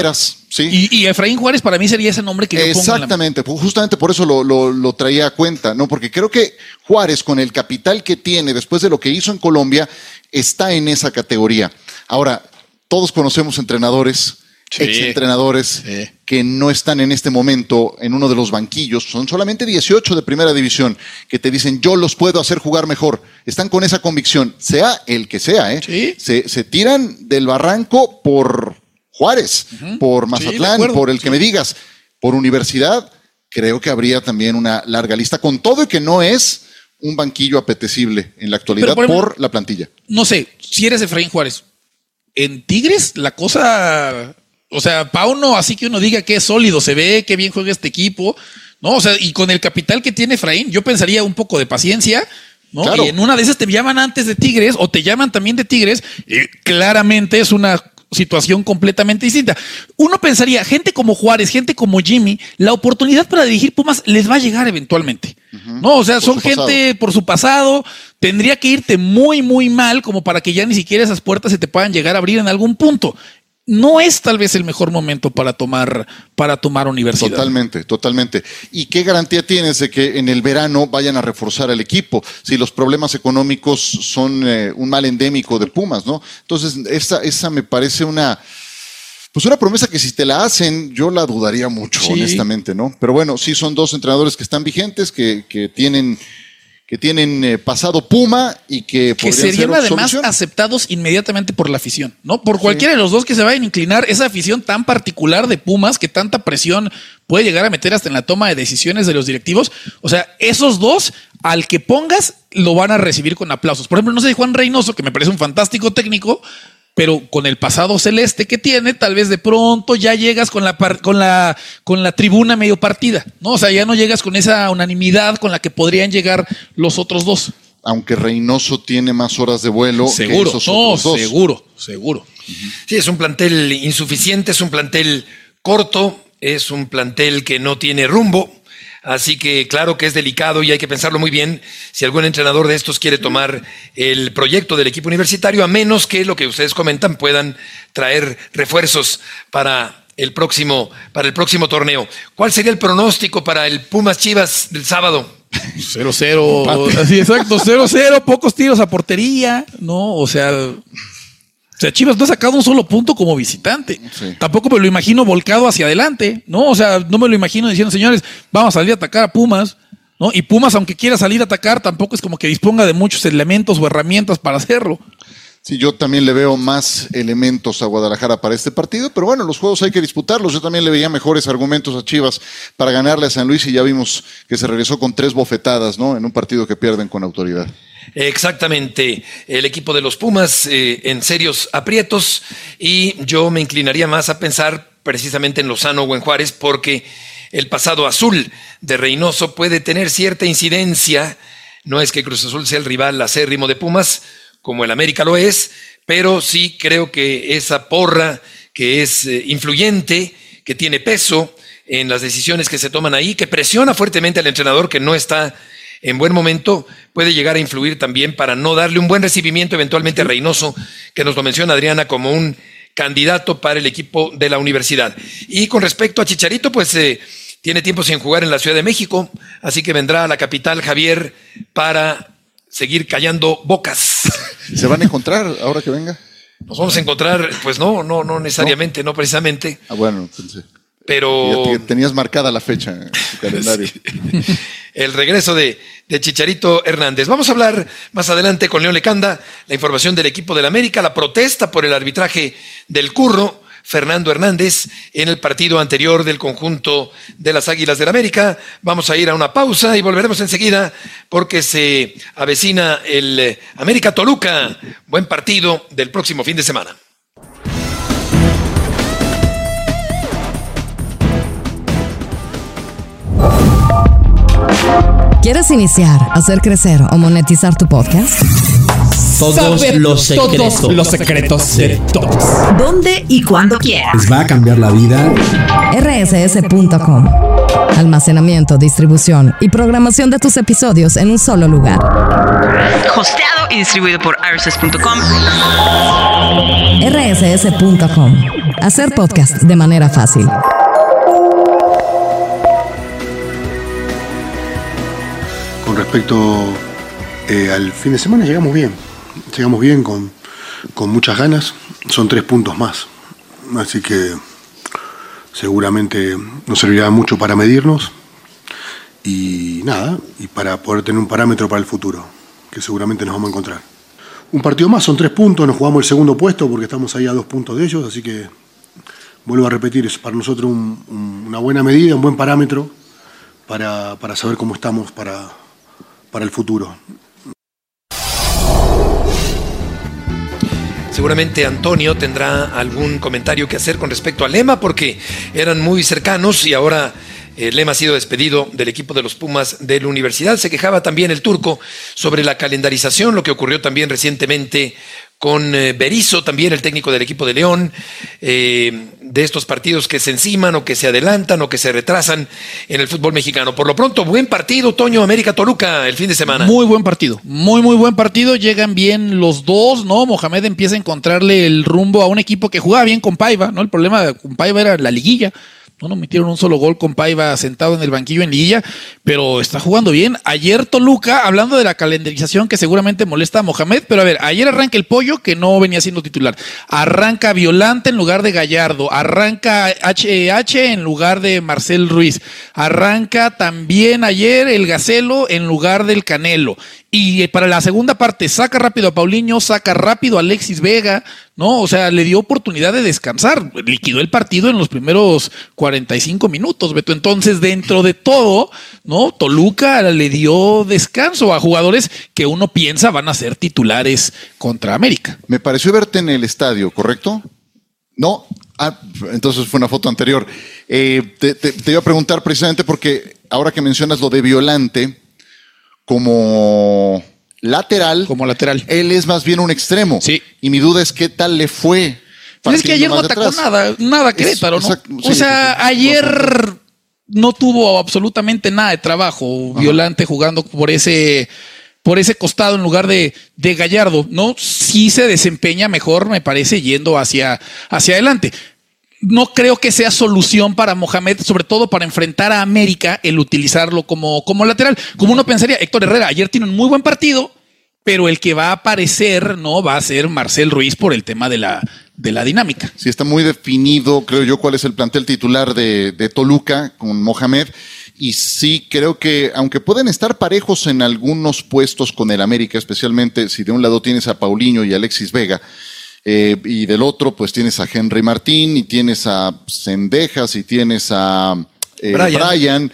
Sí. Y, y Efraín Juárez para mí sería ese nombre que yo pongo. Exactamente, la... justamente por eso lo, lo, lo traía a cuenta, ¿no? Porque creo que Juárez, con el capital que tiene después de lo que hizo en Colombia, está en esa categoría. Ahora, todos conocemos entrenadores, sí, exentrenadores, sí, que no están en este momento en uno de los banquillos, son solamente dieciocho de primera división, que te dicen, yo los puedo hacer jugar mejor. Están con esa convicción, sea el que sea, ¿eh? Sí. Se, se tiran del barranco por Juárez, uh-huh, por Mazatlán, sí, por el que sí. me digas, por Universidad, creo que habría también una larga lista, con todo y que no es un banquillo apetecible en la actualidad por, por la plantilla. No sé, si eres Efraín Juárez, en Tigres la cosa, o sea, pa' uno así que uno diga que es sólido, se ve que bien juega este equipo, ¿no? O sea, y con el capital que tiene Efraín, yo pensaría un poco de paciencia, ¿no? Claro. Y en una de esas te llaman antes de Tigres o te llaman también de Tigres, y claramente es una situación completamente distinta. Uno pensaría, gente como Juárez, gente como Jimmy, la oportunidad para dirigir Pumas les va a llegar eventualmente. Uh-huh. No, o sea, por son gente pasado. por su pasado, tendría que irte muy, muy mal como para que ya ni siquiera esas puertas se te puedan llegar a abrir en algún punto. No es tal vez el mejor momento para tomar, para tomar universidad. Totalmente, totalmente. ¿Y qué garantía tienes de que en el verano vayan a reforzar al equipo? Si los problemas económicos son eh, un mal endémico de Pumas, ¿no? Entonces, esa, esa me parece una, pues una promesa que si te la hacen, yo la dudaría mucho, sí. honestamente, ¿no? Pero bueno, sí son dos entrenadores que están vigentes, que, que tienen... que tienen eh, pasado Puma y que, que serían además solución. aceptados inmediatamente por la afición, ¿no? Por cualquiera sí. de los dos que se vayan a inclinar, esa afición tan particular de Pumas que tanta presión puede llegar a meter hasta en la toma de decisiones de los directivos. O sea, esos dos, al que pongas, lo van a recibir con aplausos. Por ejemplo, no sé, Juan Reynoso, que me parece un fantástico técnico, pero con el pasado celeste que tiene, tal vez de pronto ya llegas con la par- con la con la tribuna medio partida, ¿no? O sea, ya no llegas con esa unanimidad con la que podrían llegar los otros dos. Aunque Reynoso tiene más horas de vuelo seguro, que esos no, otros dos. Seguro, seguro. Uh-huh. Sí, es un plantel insuficiente, es un plantel corto, es un plantel que no tiene rumbo. Así que claro que es delicado y hay que pensarlo muy bien si algún entrenador de estos quiere tomar el proyecto del equipo universitario, a menos que lo que ustedes comentan puedan traer refuerzos para el próximo, para el próximo torneo. ¿Cuál sería el pronóstico para el Pumas Chivas del sábado? cero cero. Así, exacto, cero cero, pocos tiros a portería, ¿no? O sea... O sea, Chivas no ha sacado un solo punto como visitante. Sí. Tampoco me lo imagino volcado hacia adelante, ¿no? O sea, no me lo imagino diciendo, señores, vamos a salir a atacar a Pumas, ¿no? Y Pumas, aunque quiera salir a atacar, tampoco es como que disponga de muchos elementos o herramientas para hacerlo. Sí, yo también le veo más elementos a Guadalajara para este partido, pero bueno, los juegos hay que disputarlos. Yo también le veía mejores argumentos a Chivas para ganarle a San Luis y ya vimos que se regresó con tres bofetadas, ¿no? En un partido que pierden con autoridad. Exactamente, el equipo de los Pumas eh, en serios aprietos y yo me inclinaría más a pensar precisamente en Lozano o en Juárez porque el pasado azul de Reynoso puede tener cierta incidencia. No es que Cruz Azul sea el rival acérrimo de Pumas como el América lo es, pero sí creo que esa porra que es eh, influyente, que tiene peso en las decisiones que se toman ahí, que presiona fuertemente al entrenador que no está en buen momento, puede llegar a influir también para no darle un buen recibimiento eventualmente a Reynoso, que nos lo menciona Adriana como un candidato para el equipo de la universidad. Y con respecto a Chicharito, pues eh, tiene tiempo sin jugar en la Ciudad de México, así que vendrá a la capital, Javier, para seguir callando bocas. ¿Se van a encontrar ahora que venga? Nos vamos a encontrar, pues no, no, no necesariamente, no, no precisamente. Ah, bueno, entonces... Pero ya tenías marcada la fecha en tu calendario. Sí. El regreso de, de Chicharito Hernández. Vamos a hablar más adelante con León Lecanda, la información del equipo del América, la protesta por el arbitraje del Curro, Fernando Hernández, en el partido anterior del conjunto de las Águilas del América. Vamos a ir a una pausa y volveremos enseguida porque se avecina el América Toluca, buen partido del próximo fin de semana. ¿Quieres iniciar, hacer crecer o monetizar tu podcast? Todos Saber los secretos. Todos los secretos de todos. ¿Dónde y cuándo quieras? Les va a cambiar la vida. erre ese ese punto com. Almacenamiento, distribución y programación de tus episodios en un solo lugar. Hosteado y distribuido por R S S punto com. erre ese ese punto com. Hacer podcast de manera fácil. Con respecto eh, al fin de semana, llegamos bien. Llegamos bien con, con muchas ganas. Son tres puntos más. Así que seguramente nos servirá mucho para medirnos y nada, y para poder tener un parámetro para el futuro, que seguramente nos vamos a encontrar. Un partido más, son tres puntos, nos jugamos el segundo puesto porque estamos ahí a dos puntos de ellos, así que vuelvo a repetir, es para nosotros un, un, una buena medida, un buen parámetro para, para saber cómo estamos para, para el futuro. Seguramente Antonio tendrá algún comentario que hacer con respecto a Lema, porque eran muy cercanos y ahora eh, Lema ha sido despedido del equipo de los Pumas de la universidad. Se quejaba también el turco sobre la calendarización, lo que ocurrió también recientemente con eh, Berizzo, también el técnico del equipo de León, eh, de estos partidos que se enciman o que se adelantan o que se retrasan en el fútbol mexicano. Por lo pronto, buen partido, Toño, América Toluca, el fin de semana. Muy buen partido, muy, muy buen partido. Llegan bien los dos, ¿no? Mohamed empieza a encontrarle el rumbo a un equipo que jugaba bien con Paiva, ¿no? El problema con Paiva era la liguilla. No, no metieron un solo gol con Paiva sentado en el banquillo en liguilla, pero está jugando bien. Ayer Toluca, hablando de la calendarización que seguramente molesta a Mohamed, pero a ver, ayer arranca el Pollo, que no venía siendo titular. Arranca Violante en lugar de Gallardo. Arranca H H en lugar de Marcel Ruiz. Arranca también ayer el Gacelo en lugar del Canelo. Y para la segunda parte, saca rápido a Paulinho, saca rápido a Alexis Vega, ¿no? O sea, le dio oportunidad de descansar. Liquidó el partido en los primeros cuarenta y cinco minutos, Beto. Entonces, dentro de todo, ¿no? Toluca le dio descanso a jugadores que uno piensa van a ser titulares contra América. Me pareció verte en el estadio, ¿correcto? No. Ah, entonces fue una foto anterior. Eh, te, te, te iba a preguntar precisamente porque ahora que mencionas lo de Violante, como lateral, como lateral, él es más bien un extremo. Sí. Y mi duda es qué tal le fue. Pues es que ayer no atacó atrás. nada, nada Querétaro, ¿no? Exacto, sí, o sea, sí, ayer no tuvo absolutamente nada de trabajo. Ajá. Violante jugando por ese, por ese costado en lugar de, de Gallardo, ¿no? Sí se desempeña mejor, me parece, yendo hacia, hacia adelante. No creo que sea solución para Mohamed, sobre todo para enfrentar a América, el utilizarlo como, como lateral. Como uno pensaría, Héctor Herrera ayer tiene un muy buen partido, pero el que va a aparecer no va a ser Marcel Ruiz por el tema de la, de la dinámica. Sí, está muy definido, creo yo, cuál es el plantel titular de, de Toluca con Mohamed. Y sí, creo que aunque pueden estar parejos en algunos puestos con el América, especialmente si de un lado tienes a Paulinho y Alexis Vega, Eh, y del otro pues tienes a Henry Martín y tienes a Cendejas y tienes a eh, Brian. Brian,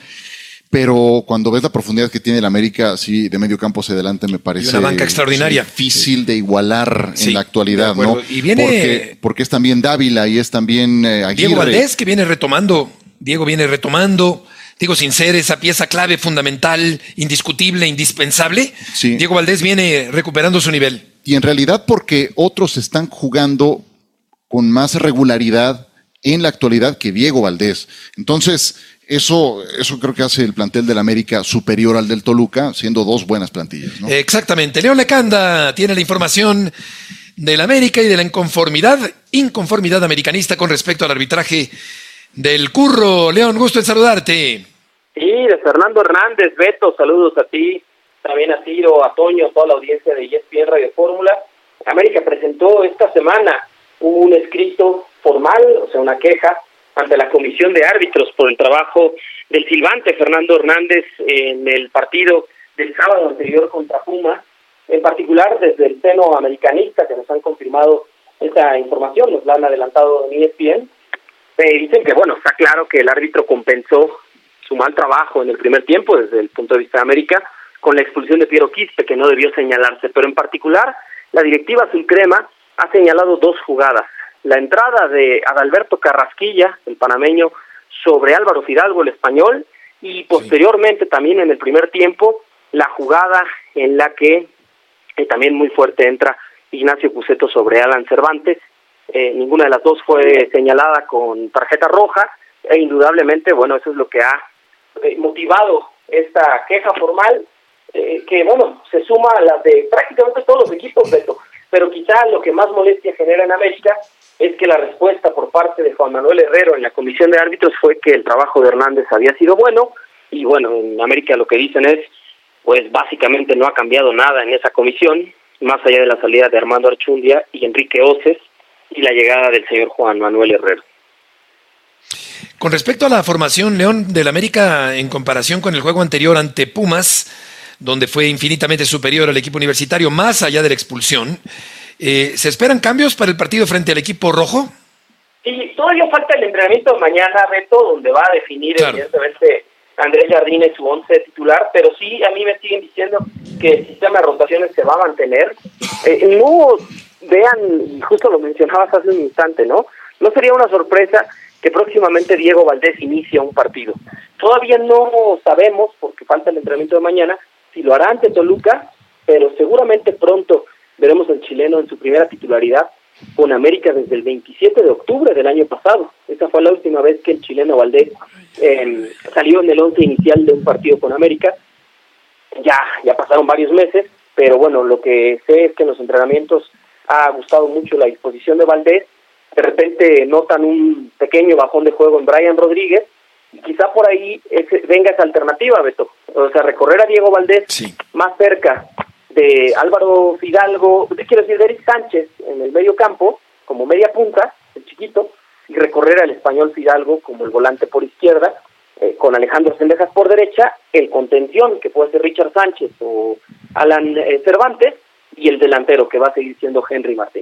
pero cuando ves la profundidad que tiene el América, sí, de medio campo hacia adelante me parece y una banca extraordinaria. Sí, difícil de igualar sí, en la actualidad, ¿no? Y viene porque, porque es también Dávila y es también eh, Aguirre. Diego Valdés, que viene retomando, Diego viene retomando, digo, sin ser esa pieza clave, fundamental, indiscutible, indispensable. Sí. Diego Valdés viene recuperando su nivel. Y en realidad porque otros están jugando con más regularidad en la actualidad que Diego Valdés. Entonces, eso, eso creo que hace el plantel del América superior al del Toluca, siendo dos buenas plantillas, ¿no? Exactamente. León Lecanda tiene la información del América y de la inconformidad, inconformidad americanista con respecto al arbitraje del Curro. León, gusto en saludarte. Sí, de Fernando Hernández. Beto, saludos a ti. También a Ciro, a Toño, a toda la audiencia de E S P N Radio Fórmula. América presentó esta semana un escrito formal, o sea, una queja, ante la Comisión de Árbitros por el trabajo del silbante Fernando Hernández en el partido del sábado anterior contra Pumas. En particular, desde el seno americanista, que nos han confirmado esta información, nos la han adelantado en E S P N, eh, dicen que, bueno, está claro que el árbitro compensó su mal trabajo en el primer tiempo, desde el punto de vista de América, con la expulsión de Piero Quispe, que no debió señalarse, pero en particular la directiva azulcrema ha señalado dos jugadas. La entrada de Adalberto Carrasquilla, el panameño, sobre Álvaro Fidalgo, el español, y posteriormente sí. también en el primer tiempo, la jugada en la que eh, también muy fuerte entra Ignacio Cuseto sobre Alan Cervantes. Eh, ninguna de las dos fue señalada con tarjeta roja. e indudablemente, bueno, eso es lo que ha eh, motivado esta queja formal, eh, que, bueno, se suma a la de prácticamente todos los equipos, Beto, pero quizá lo que más molestia genera en América es que la respuesta por parte de Juan Manuel Herrero en la comisión de árbitros fue que el trabajo de Hernández había sido bueno, y bueno, en América lo que dicen es, pues básicamente no ha cambiado nada en esa comisión, más allá de la salida de Armando Archundia y Enrique Oces y la llegada del señor Juan Manuel Herrero. Con respecto a la formación, León, del América en comparación con el juego anterior ante Pumas, donde fue infinitamente superior al equipo universitario, más allá de la expulsión, eh, ¿se esperan cambios para el partido frente al equipo rojo? Sí, todavía falta el entrenamiento de mañana, Beto, donde va a definir claro. evidentemente Andrés Jardine su once titular, pero sí, a mí me siguen diciendo que el sistema de rotaciones se va a mantener. Eh, no vean, justo lo mencionabas hace un instante, ¿no? No sería una sorpresa que próximamente Diego Valdés inicie un partido. Todavía no sabemos, porque falta el entrenamiento de mañana, si lo hará ante Toluca, pero seguramente pronto veremos al chileno en su primera titularidad con América desde el veintisiete de octubre del año pasado. Esa fue la última vez que el chileno Valdés eh, salió en el once inicial de un partido con América. Ya, ya pasaron varios meses, pero bueno, lo que sé es que en los entrenamientos ha gustado mucho la disposición de Valdés. De repente notan un pequeño bajón de juego en Brian Rodríguez, y quizá por ahí ese, venga esa alternativa, Beto. O sea, recorrer a Diego Valdés sí. más cerca de Álvaro Fidalgo, quiero decir, de Eric Sánchez en el medio campo, como media punta, el chiquito, y recorrer al español Fidalgo como el volante por izquierda, eh, con Alejandro Sendejas por derecha, el contención, que puede ser Richard Sánchez o Alan eh, Cervantes, y el delantero, que va a seguir siendo Henry Martín.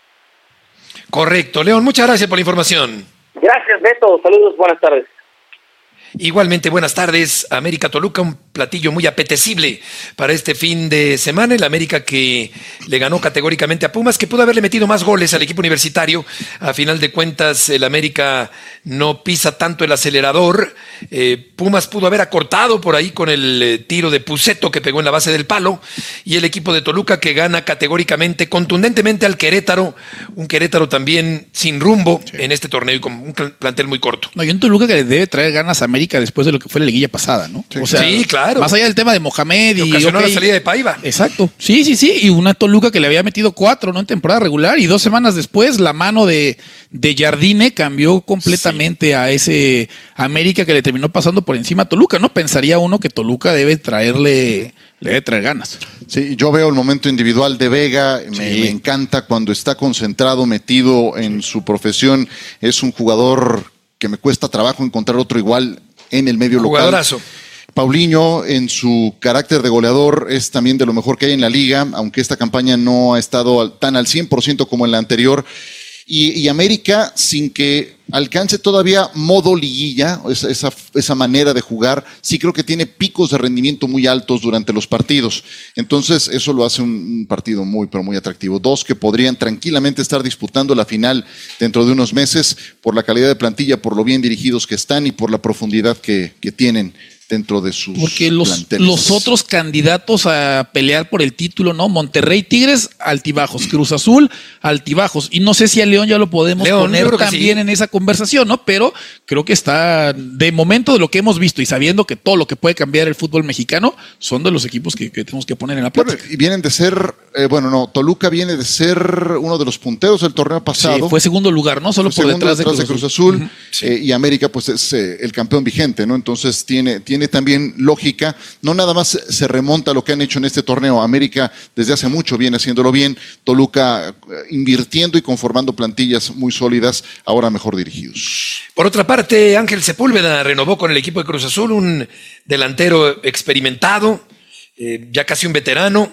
Correcto. León, muchas gracias por la información. Gracias, Beto. Saludos, buenas tardes. Igualmente, buenas tardes. América Toluca, un platillo muy apetecible para este fin de semana. El América que le ganó categóricamente a Pumas, que pudo haberle metido más goles al equipo universitario. A final de cuentas, el América no pisa tanto el acelerador. Eh, Pumas pudo haber acortado por ahí con el eh, tiro de Puceto que pegó en la base del palo. Y el equipo de Toluca que gana categóricamente, contundentemente al Querétaro. Un Querétaro también sin rumbo sí. en este torneo y con un plantel muy corto. No, y un Toluca que le debe traer ganas a América después de lo que fue la liguilla pasada, ¿no? Sí, o sea, sí, claro. Más allá del tema de Mohamed y ocasionó okay, la salida de Paiva. Exacto. Sí, sí, sí. Y una Toluca que le había metido cuatro, ¿no? En temporada regular, y dos semanas después la mano de, de Jardine cambió completamente sí. a ese América que le terminó pasando por encima a Toluca, ¿no? Pensaría uno que Toluca debe traerle, le debe traer ganas. Sí, yo veo el momento individual de Vega, sí. me, me encanta cuando está concentrado, metido en su profesión. Es un jugador que me cuesta trabajo encontrar otro igual en el medio Jugadorazo. local. Paulinho, en su carácter de goleador, es también de lo mejor que hay en la liga, aunque esta campaña no ha estado tan al cien por ciento como en la anterior. Y, y América, sin que alcance todavía modo liguilla, esa, esa, esa manera de jugar, sí creo que tiene picos de rendimiento muy altos durante los partidos. Entonces, eso lo hace un, un partido muy, pero muy atractivo. Dos que podrían tranquilamente estar disputando la final dentro de unos meses por la calidad de plantilla, por lo bien dirigidos que están y por la profundidad que, que tienen dentro de sus Porque los, planteles. los otros candidatos a pelear por el título, ¿no? Monterrey, Tigres, altibajos. Cruz Azul, altibajos. Y no sé si a León ya lo podemos León, poner también sí. en esa conversación, ¿no? Pero creo que está, de momento de lo que hemos visto y sabiendo que todo lo que puede cambiar el fútbol mexicano son de los equipos que, que tenemos que poner en la plática. Bueno, y vienen de ser, eh, bueno, no, Toluca viene de ser uno de los punteros del torneo pasado. Sí, fue segundo lugar, ¿no? Solo por detrás, detrás de Cruz, de Cruz Azul. Uh-huh. Sí. Eh, y América, pues es eh, el campeón vigente, ¿no? Entonces tiene, tiene también lógica. No nada más se remonta a lo que han hecho en este torneo. América desde hace mucho viene haciéndolo bien. Toluca eh, invirtiendo y conformando plantillas muy sólidas, ahora mejor dirigidos. Por otra parte, Ángel Sepúlveda renovó con el equipo de Cruz Azul, un delantero experimentado, eh, ya casi un veterano.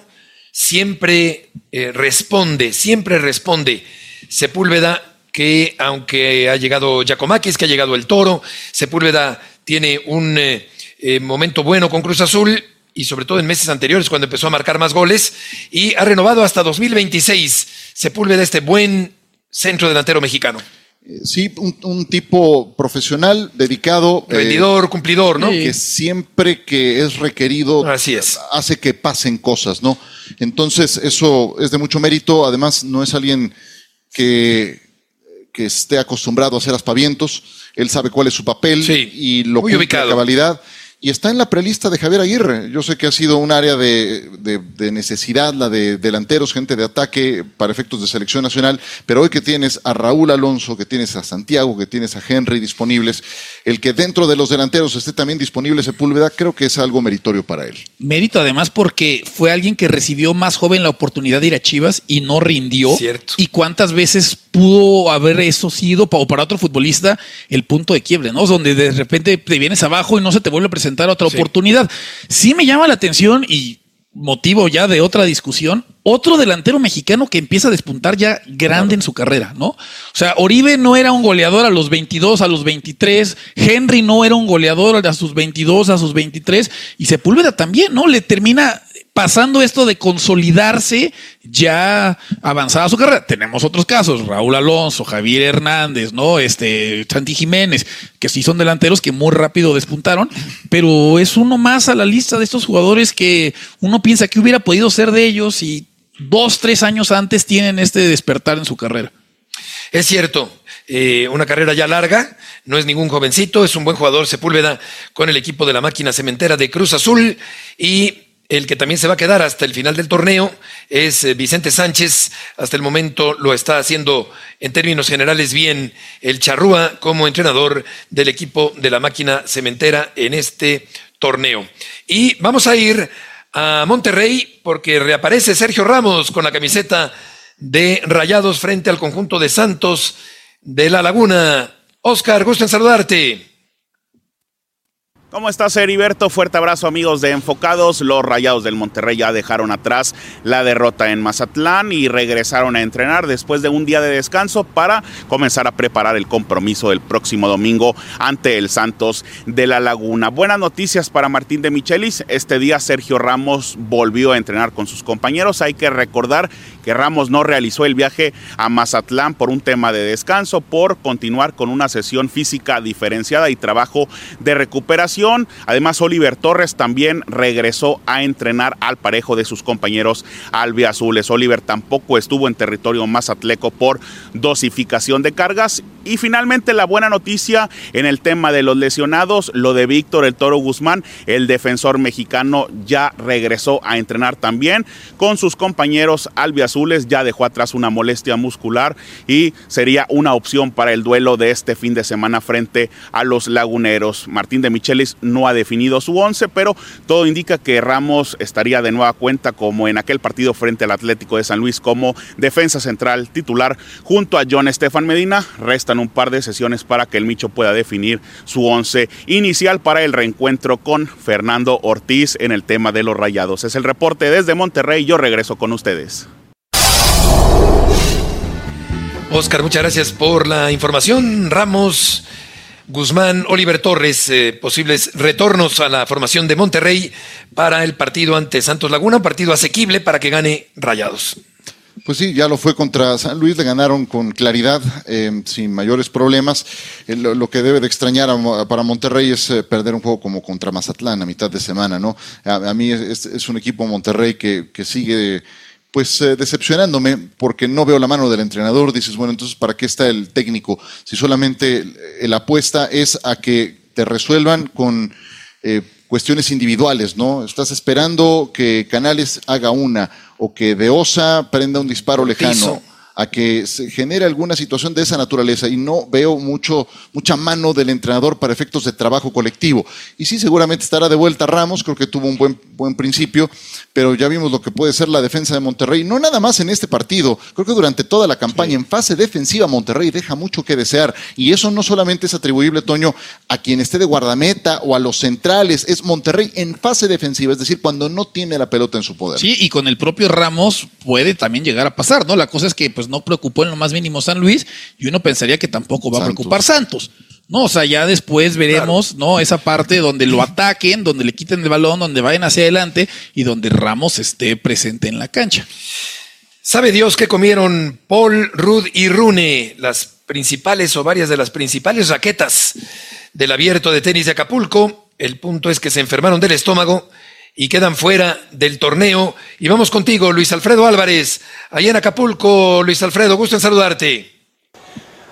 Siempre eh, responde, siempre responde Sepúlveda, que aunque ha llegado Giacomakis, que ha llegado el Toro, Sepúlveda tiene un eh, eh, momento bueno con Cruz Azul y sobre todo en meses anteriores cuando empezó a marcar más goles, y ha renovado hasta dos mil veintiséis Sepúlveda, este buen centro delantero mexicano. Sí, un, un tipo profesional, dedicado. Rendidor, eh, cumplidor, ¿no? Que siempre que es requerido, así es, hace que pasen cosas, ¿no? Entonces, eso es de mucho mérito. Además, no es alguien que, que esté acostumbrado a hacer aspavientos. Él sabe cuál es su papel sí, y lo cumple a cabalidad. Y está en la prelista de Javier Aguirre. Yo sé que ha sido un área de, de, de necesidad, la de delanteros, gente de ataque para efectos de selección nacional, pero hoy que tienes a Raúl Alonso, que tienes a Santiago, que tienes a Henry disponibles, el que dentro de los delanteros esté también disponible Sepúlveda, creo que es algo meritorio para él. Mérito además porque fue alguien que recibió más joven la oportunidad de ir a Chivas y no rindió. Cierto. Y cuántas veces pudo haber eso sido, o para otro futbolista, el punto de quiebre, ¿no? Donde de repente te vienes abajo y no se te vuelve a presentar otra sí. oportunidad. Sí me llama la atención y motivo ya de otra discusión, otro delantero mexicano que empieza a despuntar ya grande claro. en su carrera, ¿no? O sea, Oribe no era un goleador a los veintidós, a los veintitrés, Henry no era un goleador a sus veintidós, a sus veintitrés, y Sepúlveda también, ¿no? Le termina pasando esto de consolidarse ya avanzada su carrera. Tenemos otros casos, Raúl Alonso, Javier Hernández, ¿no? Este, Santi Jiménez, que sí son delanteros que muy rápido despuntaron, pero es uno más a la lista de estos jugadores que uno piensa que hubiera podido ser de ellos y dos, tres años antes tienen este despertar en su carrera. Es cierto, eh, una carrera ya larga, no es ningún jovencito, es un buen jugador Sepúlveda con el equipo de la máquina cementera de Cruz Azul, y el que también se va a quedar hasta el final del torneo es Vicente Sánchez. Hasta el momento lo está haciendo en términos generales bien el Charrúa como entrenador del equipo de la máquina cementera en este torneo. Y vamos a ir a Monterrey porque reaparece Sergio Ramos con la camiseta de Rayados frente al conjunto de Santos de La Laguna. Oscar, gusto en saludarte. ¿Cómo estás, Heriberto? Fuerte abrazo, amigos de Enfocados. Los Rayados del Monterrey ya dejaron atrás la derrota en Mazatlán y regresaron a entrenar después de un día de descanso para comenzar a preparar el compromiso del próximo domingo ante el Santos de La Laguna. Buenas noticias para Martín de Michelis. Este día Sergio Ramos volvió a entrenar con sus compañeros. Hay que recordar que Ramos no realizó el viaje a Mazatlán por un tema de descanso, por continuar con una sesión física diferenciada y trabajo de recuperación. Además, Oliver Torres también regresó a entrenar al parejo de sus compañeros albiazules. Oliver tampoco estuvo en territorio mazatleco por dosificación de cargas. Y finalmente la buena noticia en el tema de los lesionados, lo de Víctor El Toro Guzmán, el defensor mexicano ya regresó a entrenar también con sus compañeros albiazules, ya dejó atrás una molestia muscular y sería una opción para el duelo de este fin de semana frente a los laguneros. Martín de Michelis no ha definido su once, pero todo indica que Ramos estaría de nueva cuenta como en aquel partido frente al Atlético de San Luis como defensa central titular junto a John Estefan Medina. Restan un par de sesiones para que el Micho pueda definir su once inicial para el reencuentro con Fernando Ortiz en el tema de los Rayados. Es el reporte desde Monterrey, yo regreso con ustedes. Oscar, muchas gracias por la información. Ramos, Guzmán, Oliver Torres, eh, posibles retornos a la formación de Monterrey para el partido ante Santos Laguna, un partido asequible para que gane Rayados. Pues sí, ya lo fue contra San Luis, le ganaron con claridad, eh, sin mayores problemas. Eh, lo, lo que debe de extrañar a, para Monterrey es eh, perder un juego como contra Mazatlán a mitad de semana, ¿no? A, a mí es, es un equipo Monterrey que, que sigue pues eh, decepcionándome porque no veo la mano del entrenador. Dices, bueno, entonces ¿para qué está el técnico? Si solamente la apuesta es a que te resuelvan con eh, cuestiones individuales, ¿no? Estás esperando que Canales haga una o que De Osa prenda un disparo lejano, Piso. a que se genere alguna situación de esa naturaleza, y no veo mucho, mucha mano del entrenador para efectos de trabajo colectivo. Y sí, seguramente estará de vuelta Ramos, creo que tuvo un buen, buen principio, pero ya vimos lo que puede ser la defensa de Monterrey, no nada más en este partido, creo que durante toda la campaña, sí. En fase defensiva Monterrey deja mucho que desear, y eso no solamente es atribuible, Toño, a quien esté de guardameta o a los centrales, es Monterrey en fase defensiva, es decir, cuando no tiene la pelota en su poder. Sí, y con el propio Ramos puede también llegar a pasar, ¿no? La cosa es que pues no preocupó en lo más mínimo San Luis, y uno pensaría que tampoco va Santos. a preocupar Santos. No, o sea, ya después veremos, claro. ¿no? Esa parte donde lo ataquen, donde le quiten el balón, donde vayan hacia adelante y donde Ramos esté presente en la cancha. ¿Sabe Dios qué comieron Paul, Rudd y Rune, las principales o varias de las principales raquetas del Abierto de Tenis de Acapulco? El punto es que se enfermaron del estómago y quedan fuera del torneo. Y vamos contigo, Luis Alfredo Álvarez, allá en Acapulco. Luis Alfredo, gusto en saludarte.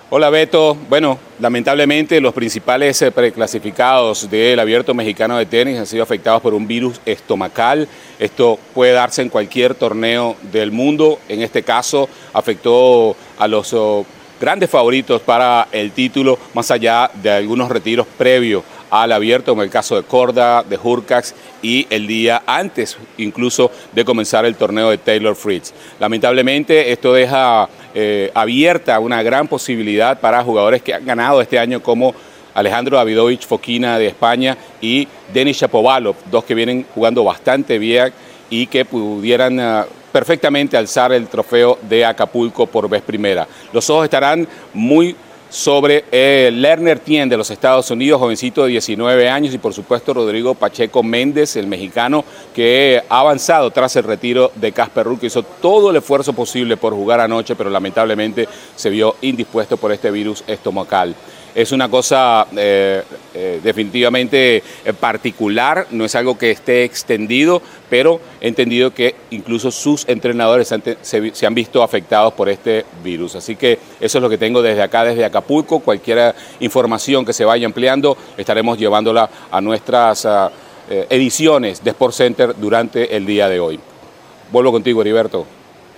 Hola Beto, bueno, lamentablemente los principales preclasificados del Abierto Mexicano de Tenis han sido afectados por un virus estomacal. Esto puede darse en cualquier torneo del mundo. En este caso afectó a los oh, grandes favoritos para el título, más allá de algunos retiros previos al Abierto, como el caso de Korda, de Hurkacz y el día antes incluso de comenzar el torneo de Taylor Fritz. Lamentablemente esto deja eh, abierta una gran posibilidad para jugadores que han ganado este año como Alejandro Davidovich Fokina de España y Denis Shapovalov, dos que vienen jugando bastante bien y que pudieran uh, perfectamente alzar el trofeo de Acapulco por vez primera. Los ojos estarán muy sobre eh, Lerner Tien de los Estados Unidos, jovencito de diecinueve años, y por supuesto Rodrigo Pacheco Méndez, el mexicano, que ha avanzado tras el retiro de Casper Ruud, que hizo todo el esfuerzo posible por jugar anoche, pero lamentablemente se vio indispuesto por este virus estomacal. Es una cosa eh, eh, definitivamente particular, no es algo que esté extendido, pero he entendido que incluso sus entrenadores han te, se, se han visto afectados por este virus. Así que eso es lo que tengo desde acá, desde Acapulco. Cualquier información que se vaya ampliando, estaremos llevándola a nuestras uh, eh, ediciones de Sport Center durante el día de hoy. Vuelvo contigo, Heriberto.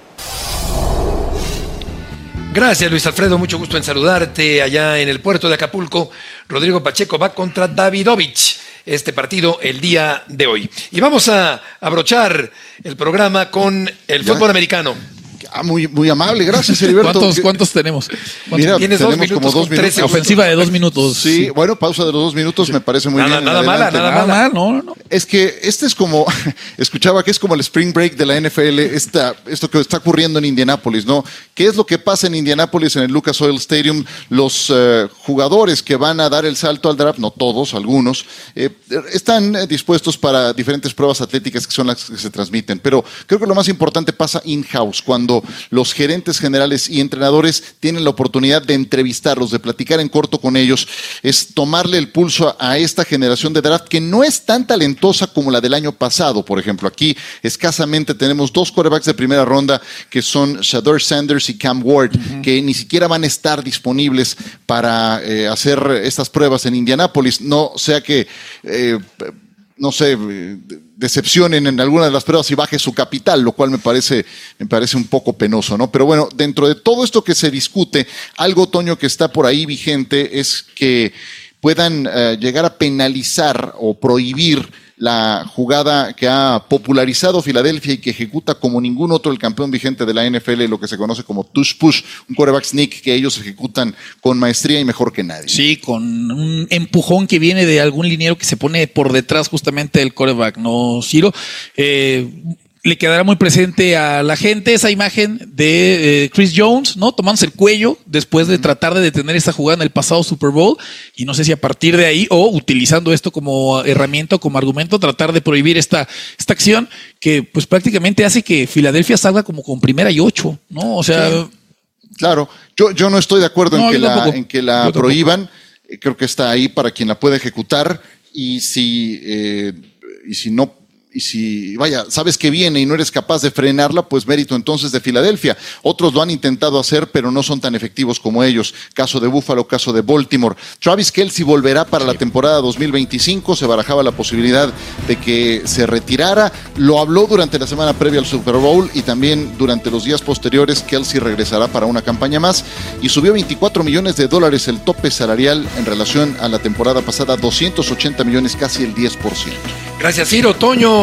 Gracias, Luis Alfredo, mucho gusto en saludarte allá en el puerto de Acapulco. Rodrigo Pacheco va contra Davidovich este partido el día de hoy. Y vamos a abrochar el programa con el Ya. fútbol americano. Ah, muy, muy amable, gracias, Heriberto. ¿Cuántos, ¿Cuántos tenemos? ¿Cuántos? Mira, Tienes dos tenemos minutos como dos con tres minutos. Ofensiva de dos minutos. Sí, Sí. bueno, pausa de los dos minutos me parece muy Nada, bien. nada mala, Adelante. nada Nada mala. mal, no, no, no. Es que este es como, escuchaba que es como el Spring Break de la N F L, esta, esto que está ocurriendo en Indianápolis, ¿no? ¿Qué es lo que pasa en Indianápolis en el Lucas Oil Stadium? Los eh, jugadores que van a dar el salto al draft, no todos, algunos, eh, están eh, dispuestos para diferentes pruebas atléticas que son las que se transmiten, pero creo que lo más importante pasa in-house, cuando los gerentes generales y entrenadores tienen la oportunidad de entrevistarlos, de platicar en corto con ellos, es tomarle el pulso a, a esta generación de draft que no es tan talentosa como la del año pasado. Por ejemplo, aquí escasamente tenemos dos quarterbacks de primera ronda que son Shador Sanders y Cam Ward, uh-huh. que ni siquiera van a estar disponibles para eh, hacer estas pruebas en Indianápolis, no sea que eh, no sé, decepcionen en alguna de las pruebas y baje su capital, lo cual me parece, me parece un poco penoso, ¿no? Pero bueno, dentro de todo esto que se discute, algo, Toño, que está por ahí vigente es que puedan uh, llegar a penalizar o prohibir la jugada que ha popularizado Filadelfia y que ejecuta como ningún otro el campeón vigente de la N F L, lo que se conoce como tush push, un quarterback sneak que ellos ejecutan con maestría y mejor que nadie. Sí, con un empujón que viene de algún liniero que se pone por detrás justamente del quarterback, ¿no, Ciro? Eh, le quedará muy presente a la gente esa imagen de eh, Chris Jones, ¿no? Tomándose el cuello después de tratar de detener esta jugada en el pasado Super Bowl, y no sé si a partir de ahí o utilizando esto como herramienta o como argumento tratar de prohibir esta, esta acción que pues prácticamente hace que Filadelfia salga como con primera y ocho, ¿no? O sea... Sí. Claro, yo, yo no estoy de acuerdo No, en, que yo la, tampoco. en que la Yo tampoco. prohíban. Creo que está ahí para quien la pueda ejecutar, y si, eh, y si no, y si, vaya, sabes que viene y no eres capaz de frenarla, pues mérito entonces de Filadelfia. Otros lo han intentado hacer, pero no son tan efectivos como ellos. Caso de Buffalo, caso de Baltimore. Travis Kelce volverá para la temporada dos mil veinticinco. Se barajaba la posibilidad de que se retirara. Lo habló durante la semana previa al Super Bowl y también durante los días posteriores. Kelce regresará para una campaña más y subió veinticuatro millones de dólares el tope salarial en relación a la temporada pasada, doscientos ochenta millones, casi el diez por ciento. Gracias, Ciro, Toño,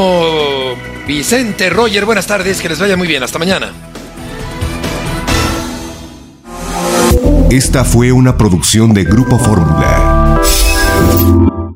Vicente, Roger, buenas tardes, que les vaya muy bien, hasta mañana. Esta fue una producción de Grupo Fórmula.